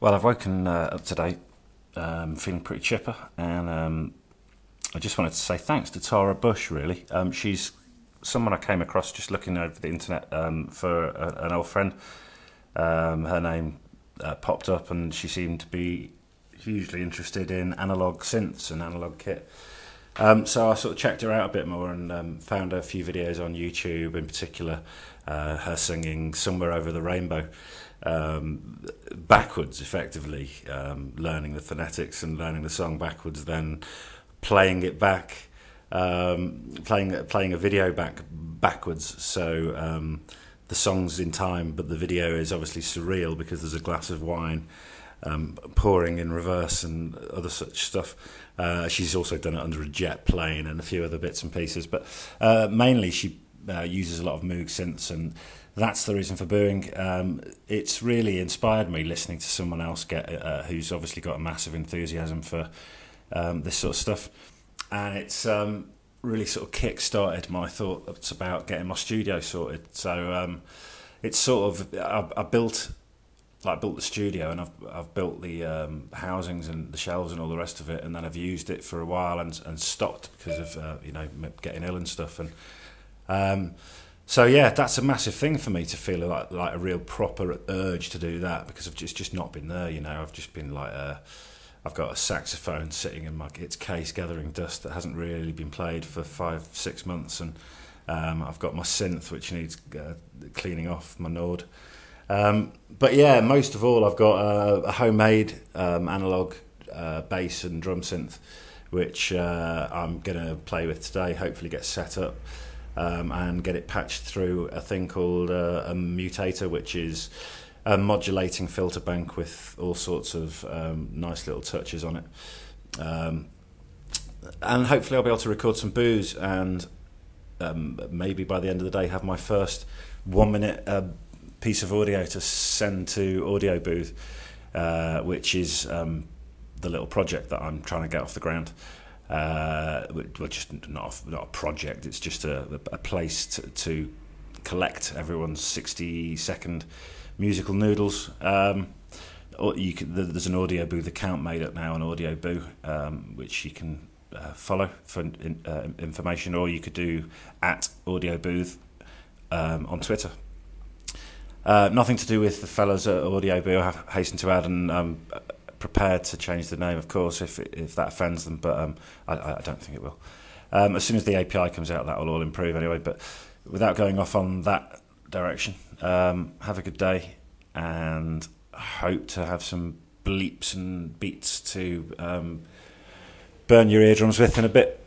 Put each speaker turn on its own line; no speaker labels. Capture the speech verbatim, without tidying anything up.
Well, I've woken uh, up today um, feeling pretty chipper, and um, I just wanted to say thanks to Tara Bush, really. Um, she's someone I came across just looking over the internet um, for a, an old friend. Um, her name uh, popped up, and she seemed to be hugely interested in analogue synths and analogue kit. Um, so I sort of checked her out a bit more and um, found a few videos on YouTube, in particular uh, her singing Somewhere Over the Rainbow um, backwards, effectively, um, learning the phonetics and learning the song backwards, then playing it back, um, playing playing a video back backwards. So um, the song's in time, but the video is obviously surreal because there's a glass of wine Um, pouring in reverse and other such stuff. Uh, she's also done it under a jet plane and a few other bits and pieces, but uh, mainly she uh, uses a lot of Moog synths, and that's the reason for booing. Um, it's really inspired me listening to someone else get uh, who's obviously got a massive enthusiasm for um, this sort of stuff, and it's um, really sort of kick-started my thoughts about getting my studio sorted. So um, it's sort of I, I built. Like built the studio, and I've I've built the um, housings and the shelves and all the rest of it, and then I've used it for a while and and stopped because of uh, you know getting ill and stuff, and um, so yeah, that's a massive thing for me to feel like like a real proper urge to do that, because I've just just not been there. You know, I've just been like uh, I've got a saxophone sitting in my its case gathering dust that hasn't really been played for five six months, and um, I've got my synth which needs uh, cleaning off, my Nord. Um, but yeah, most of all, I've got a, a homemade um, analog uh, bass and drum synth, which uh, I'm going to play with today. Hopefully, get set up um, and get it patched through a thing called uh, a mutator, which is a modulating filter bank with all sorts of um, nice little touches on it. Um, and hopefully, I'll be able to record some boos, and um, maybe by the end of the day, have my first one-minute. Uh, piece of audio to send to Audio Booth, uh, which is um, the little project that I'm trying to get off the ground. Uh, which is not a, not a project; it's just a, a place to, to collect everyone's sixty second musical noodles. Um, or you can, there's an Audio Booth account made up now on Audio Boo, um, which you can uh, follow for in, uh, information, or you could do at Audio Booth um, on Twitter. Uh, nothing to do with the fellas at Audio Boo, I hasten to add, and I'm prepared to change the name, of course, if if that offends them, but um, I, I don't think it will. Um, as soon as the A P I comes out, that will all improve anyway, but without going off on that direction, um, have a good day, and hope to have some bleeps and beats to um, burn your eardrums with in a bit.